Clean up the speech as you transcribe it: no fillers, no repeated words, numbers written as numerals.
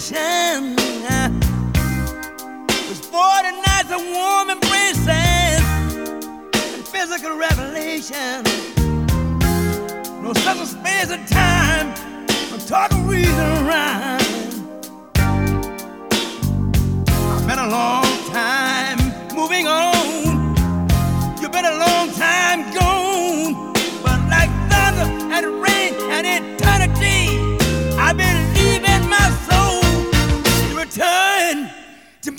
creation. With 40 nights of warm embraces and physical revelation. No such a space and time for talk of reason and rhyme. I've been alone